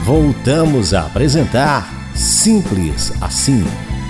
Voltamos a apresentar Simples Assim.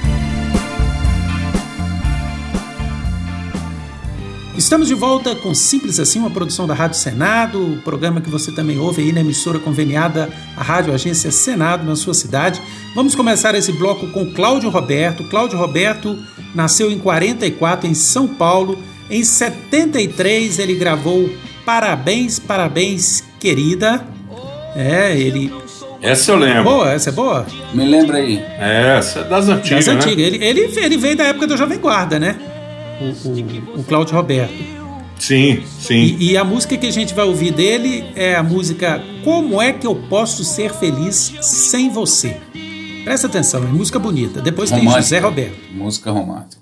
Estamos de volta com Simples Assim, uma produção da Rádio Senado, o programa que você também ouve aí na emissora conveniada, a Rádio Agência Senado, na sua cidade. Vamos começar esse bloco com Cláudio Roberto. Cláudio Roberto nasceu em 44, em São Paulo. Em 73 ele gravou Parabéns, Parabéns, Querida. Essa eu lembro. Boa, essa é boa? Me lembra aí. Essa é das antigas, das antigas. Né? Ele veio da época do Jovem Guarda, né? O Cláudio Roberto. Sim, sim. E a música que a gente vai ouvir dele é a música Como é que eu posso ser feliz sem você? Presta atenção, é música bonita. Depois romântica. Tem José Roberto. Música romântica.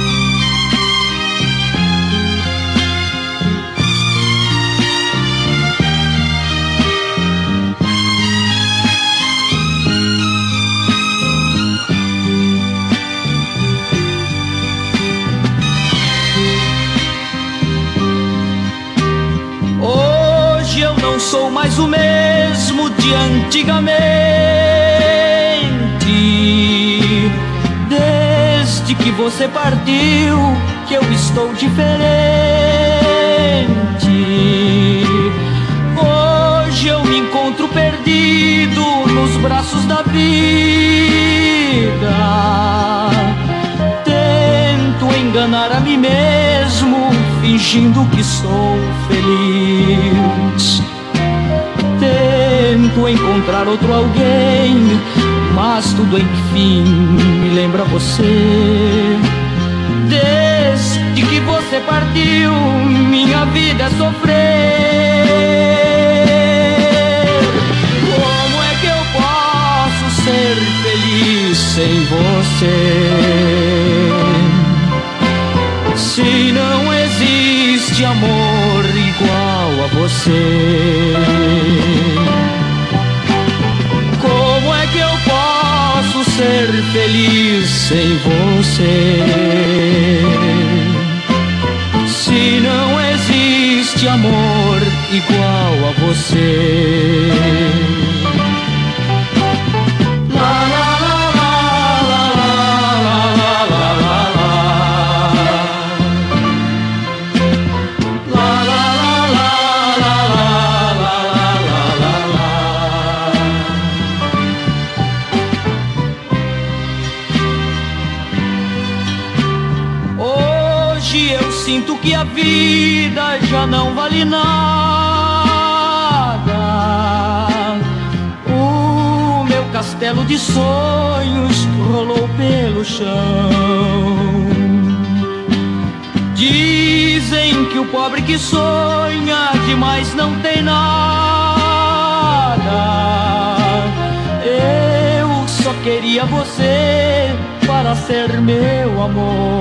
Sou mais o mesmo de antigamente. Desde que você partiu, que eu estou diferente. Hoje eu me encontro perdido nos braços da vida. Tento enganar a mim mesmo, fingindo que sou feliz. Tento encontrar outro alguém, mas tudo enfim me lembra você. Desde que você partiu, minha vida é sofrer. Como é que eu posso ser feliz sem você? Se não existe amor igual a você. Como é que eu posso ser feliz sem você? Se não existe amor igual a você. Que a vida já não vale nada. O meu castelo de sonhos rolou pelo chão. Dizem que o pobre que sonha demais não tem nada. Eu só queria você para ser meu amor.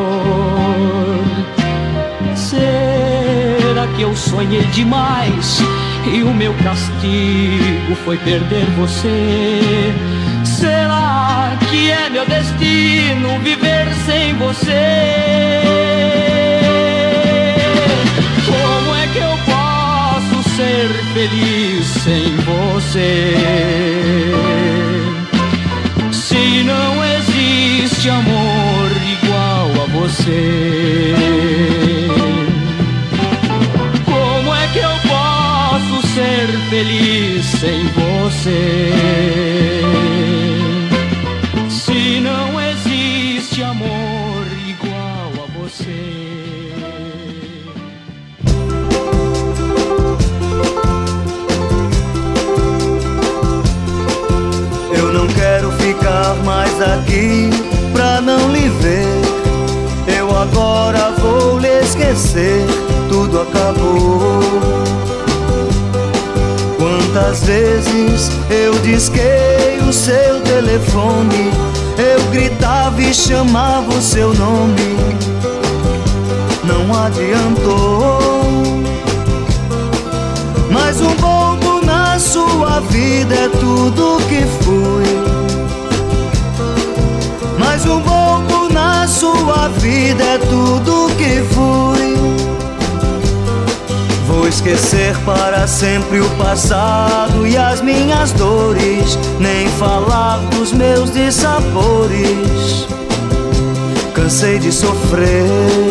Será que eu sonhei demais e o meu castigo foi perder você? Será que é meu destino viver sem você? Como é que eu posso ser feliz sem você? Se não existe amor igual a você. Ser feliz sem você. Se não existe amor igual a você. Eu não quero ficar mais aqui pra não lhe ver. Eu agora vou lhe esquecer. Tudo acabou. Quantas vezes eu disquei o seu telefone, eu gritava e chamava o seu nome, não adiantou. Mas um bombo na sua vida é tudo que fui. Mas um bombo na sua vida é tudo que fui. Vou esquecer para sempre o passado e as minhas dores, nem falar dos meus dissabores. Cansei de sofrer,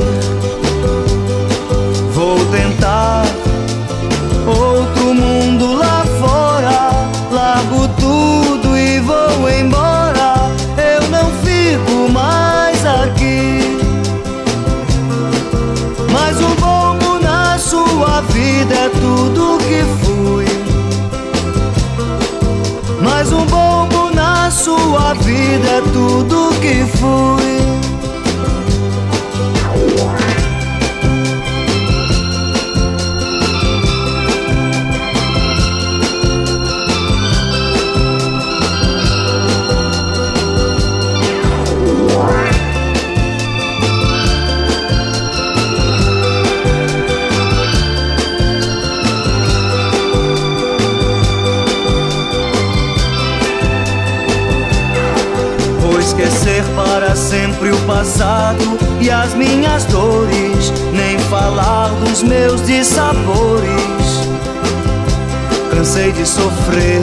vou tentar outro mundo lá fora. Largo tudo e vou embora, eu não fico mais aqui. Mas um bombo na sua vida é tudo que fui. Mas um bombo na sua vida é tudo que fui. Esquecer para sempre o passado e as minhas dores, nem falar dos meus dissabores. Cansei de sofrer,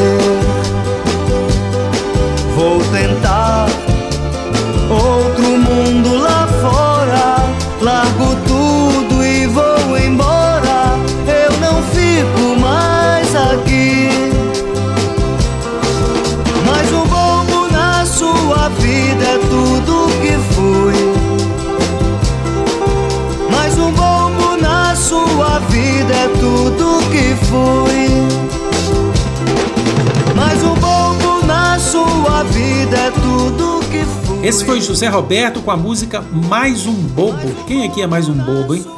vou tentar outro mundo lá fora. Largo tudo e vou embora, eu não fico mais aqui. Mas um bombo na sua vida é tudo que fui. Mais um bombo na sua vida é tudo que fui. Mais um bombo na sua vida é tudo que fui. Esse foi José Roberto com a música Mais um Bobo. Quem aqui é mais um bobo, hein?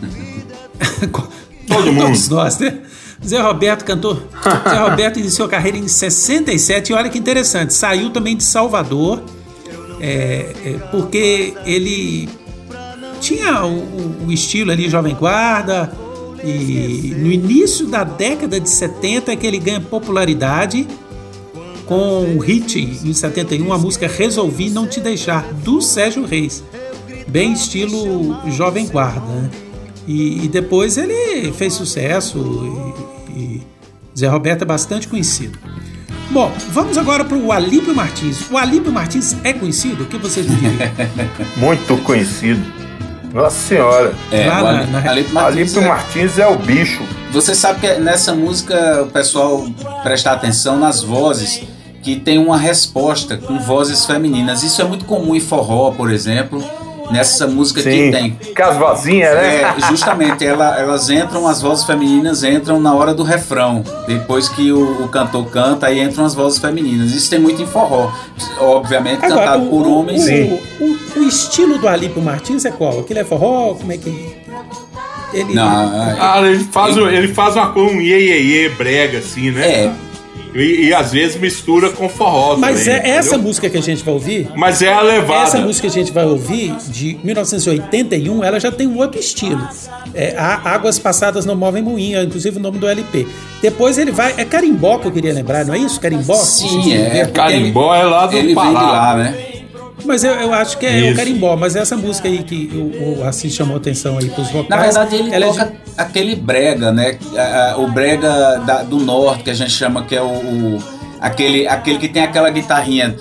Todo mundo. Todos nós, né? Zé Roberto cantou. Zé Roberto iniciou a carreira em 67 e olha que interessante, saiu também de Salvador, porque ele tinha o estilo ali Jovem Guarda, e no início da década de 70 é que ele ganha popularidade com o hit em 71, a música Resolvi Não Te Deixar, do Sérgio Reis, bem estilo Jovem Guarda, né? E depois ele fez sucesso e Zé Roberto é bastante conhecido. Bom, vamos agora para o Alípio Martins. O Alípio Martins é conhecido? O que vocês me diriam? Muito conhecido. Nossa Senhora. Alípio Martins é o bicho. Você sabe que nessa música o pessoal presta atenção nas vozes, que tem uma resposta com vozes femininas. Isso é muito comum em forró, por exemplo. Nessa música que tem. Que as vozinhas, né? Justamente, elas entram, as vozes femininas entram na hora do refrão. Depois que o cantor canta, aí entram as vozes femininas. Isso tem muito em forró. Obviamente, agora, cantado por homens. O estilo do Alípio Martins é qual? Aquilo é forró? Como é que... Ele faz uma coisa, um iê, brega, assim, né? E às vezes mistura com forró. Mas também, essa música que a gente vai ouvir... Mas é a levada. Essa música que a gente vai ouvir, de 1981, ela já tem um outro estilo. Águas Passadas Não Movem Moinho, inclusive o nome do LP. Depois ele vai... É carimbó que eu queria lembrar, não é isso? Carimbó? Sim, Carimbó é lá do Pará. Ele vem de lá, né? Mas eu acho que é o carimbó. Mas essa música aí que o Assis chamou atenção aí pros vocais... Na verdade, ele toca aquele brega, né? O brega do norte, que a gente chama, que é aquele que tem aquela guitarrinha.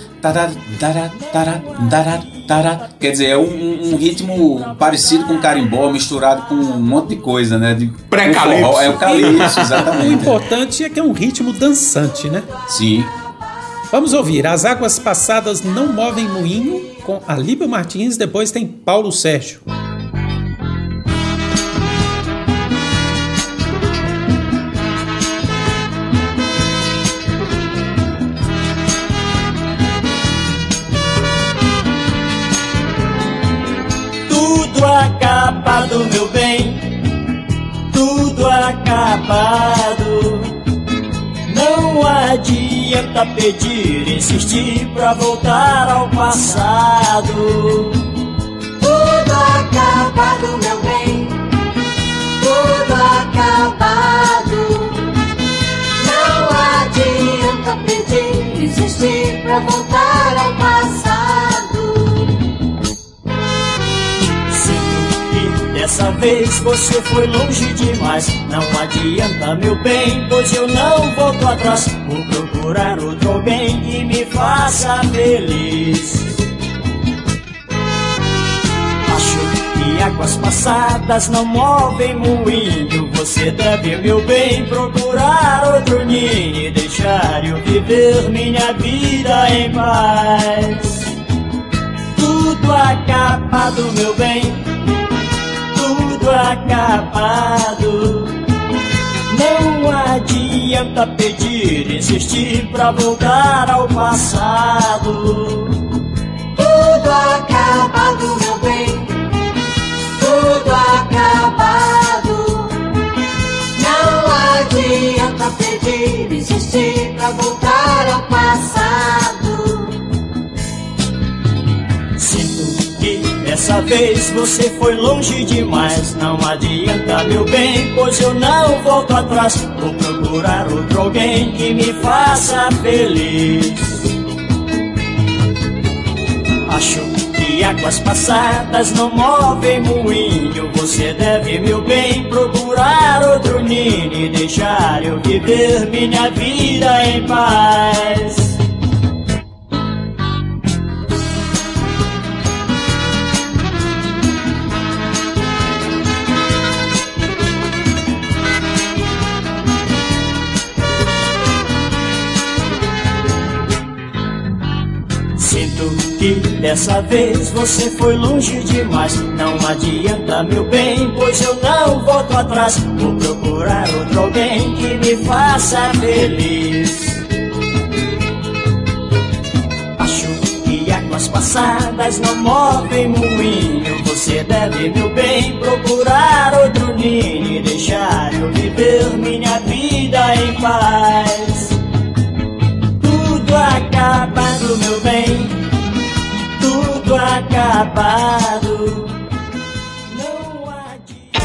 Quer dizer, é um ritmo parecido com carimbó, misturado com um monte de coisa, né? Pré-calypso. É o calypso, exatamente. O importante é que é um ritmo dançante, né? Sim. Vamos ouvir As Águas Passadas Não Movem Moinho, com Alípio Martins, depois tem Paulo Sérgio. Tudo acabado, meu bem, tudo acabado. Não adianta pedir, insistir pra voltar ao passado. Tudo acabado, meu bem, tudo acabado. Não adianta pedir, insistir pra voltar ao passado. Sinto que dessa dessa vez você foi longe demais. Não adianta, meu bem, pois eu não volto atrás. Vou procurar outro alguém que me faça feliz. Acho que águas passadas não movem moinho. Você deve, meu bem, procurar outro ninho e deixar eu viver minha vida em paz. Tudo acabado, meu bem, tudo acabado. Não adianta pedir, insistir pra voltar ao passado. Tudo acabado, meu bem, tudo acabado. Não adianta pedir, insistir pra voltar ao passado. Sinto que dessa vez você foi longe demais. Não adianta, meu bem, pois eu não volto atrás. Vou procurar outro alguém que me faça feliz. Acho que águas passadas não movem moinho. Você deve, meu bem, procurar outro ninho e deixar eu viver minha vida em paz. Dessa vez você foi longe demais. Não adianta, meu bem, pois eu não volto atrás. Vou procurar outro alguém que me faça feliz. Acho que águas passadas não movem moinho. Você deve, meu bem, procurar outro ninho e deixar eu viver minha vida em paz. Tudo acabado, meu bem, tudo acabado. Não adianta.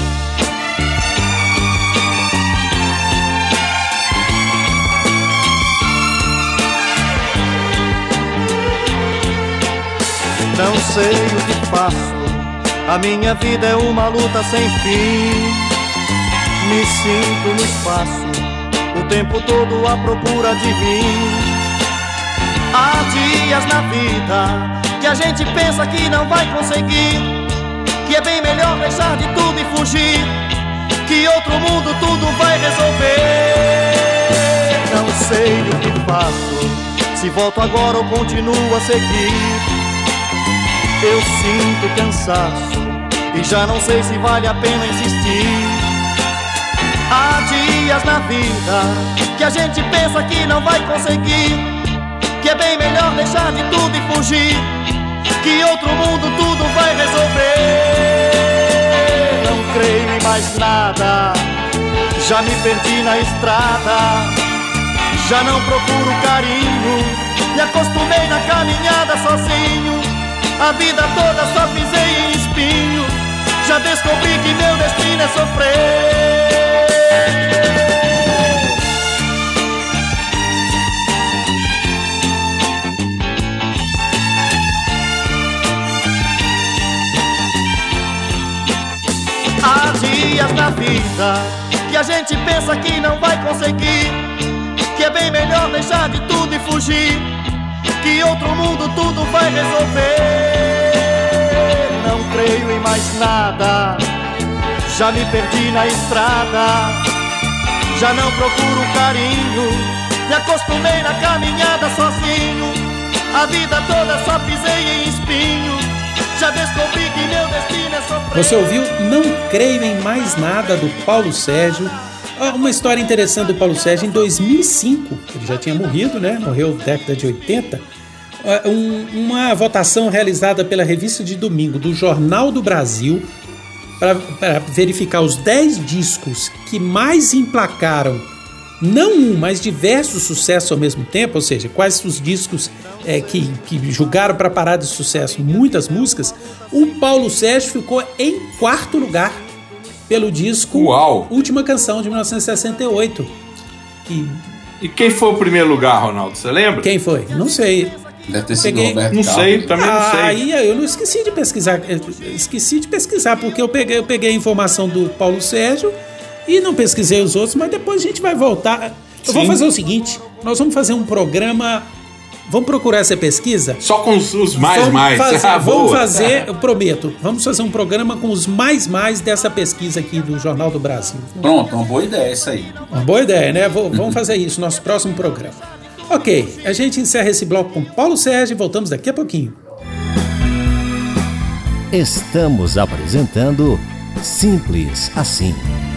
Não sei o que faço, a minha vida é uma luta sem fim. Me sinto no espaço, o tempo todo à procura de mim. Há dias na vida que a gente pensa que não vai conseguir, que é bem melhor deixar de tudo e fugir, que outro mundo tudo vai resolver. Não sei o que faço, se volto agora ou continuo a seguir. Eu sinto cansaço e já não sei se vale a pena insistir. Há dias na vida que a gente pensa que não vai conseguir, que é bem melhor deixar de tudo e fugir, que outro mundo tudo vai resolver. Não creio em mais nada, já me perdi na estrada, já não procuro carinho, me acostumei na caminhada sozinho. A vida toda só pisei em espinho, já descobri que meu destino é sofrer. Há dias na vida que a gente pensa que não vai conseguir, que é bem melhor deixar de tudo e fugir, que outro mundo tudo vai resolver. Não creio em mais nada, já me perdi na estrada, já não procuro carinho, me acostumei na caminhada sozinho. A vida toda só pisei em espinho, já descobri que meu destino é sofrer. Você ouviu Não Creio em Mais Nada, do Paulo Sérgio. Uma história interessante do Paulo Sérgio: em 2005, ele já tinha morrido, né? Morreu na década de 80. Uma votação realizada pela Revista de Domingo do Jornal do Brasil para verificar os 10 discos que mais emplacaram, não um, mas diversos sucessos ao mesmo tempo, ou seja, quais os discos que julgaram para parar de sucesso muitas músicas. O Paulo Sérgio ficou em 4º lugar pelo disco Uau. Última Canção, de 1968. E quem foi o primeiro lugar, Ronaldo? Você lembra? Quem foi? Não sei. Deve ter sido Roberto Não Carlos. sei, também não sei. Aí eu não esqueci de pesquisar. Esqueci de pesquisar, porque eu peguei a informação do Paulo Sérgio e não pesquisei os outros, mas depois a gente vai voltar. Eu vou fazer o seguinte: nós vamos fazer um programa. Vamos procurar essa pesquisa? Só com os mais. Vamos fazer, eu prometo, vamos fazer um programa com os mais dessa pesquisa aqui do Jornal do Brasil. Pronto, uma boa ideia isso aí. Uma boa ideia, né? Vamos fazer isso, nosso próximo programa. Ok, a gente encerra esse bloco com Paulo Sérgio e voltamos daqui a pouquinho. Estamos apresentando Simples Assim.